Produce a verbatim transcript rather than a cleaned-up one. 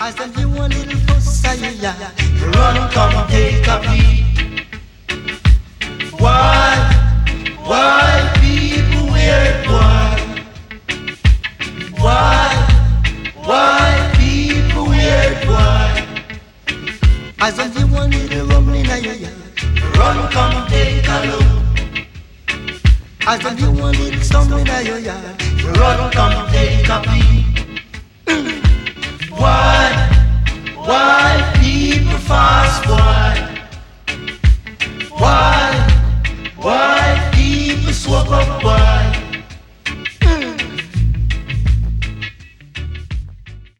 I said you a little fuss, yeah. Run, come take a peek. Why, why people weird, why? Why, why people weird, why? I said you a little rumbling, yeah. Run, come take a look. I said you a little stumbling, yeah. Run, come take a peek. Why, why people fight?